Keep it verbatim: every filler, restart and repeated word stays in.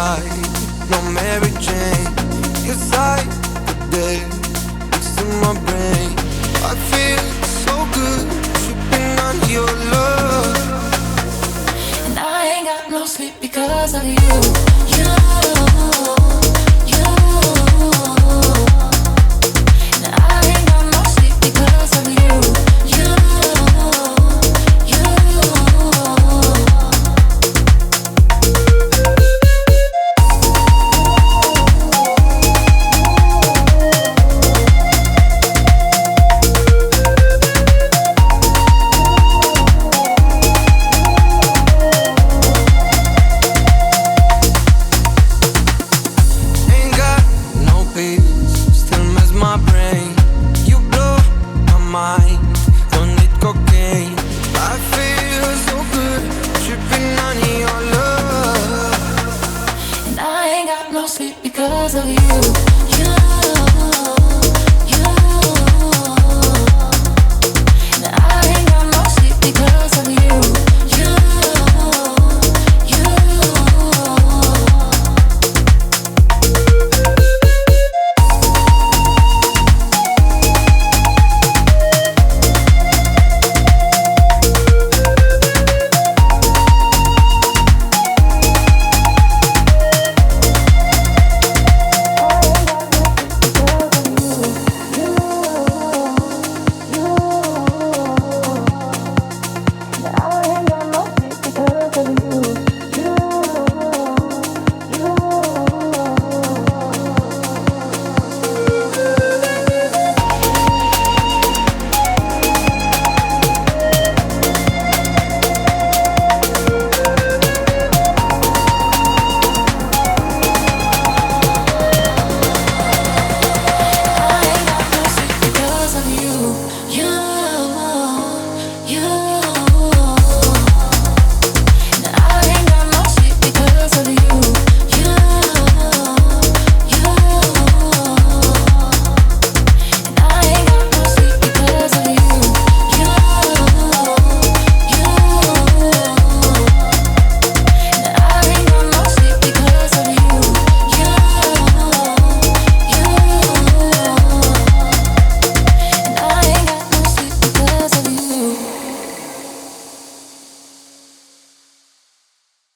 night, no Mary Jane. Inside the day, next to my brain. I feel so good, tripping on your love. And I ain't got no sleep because of you. You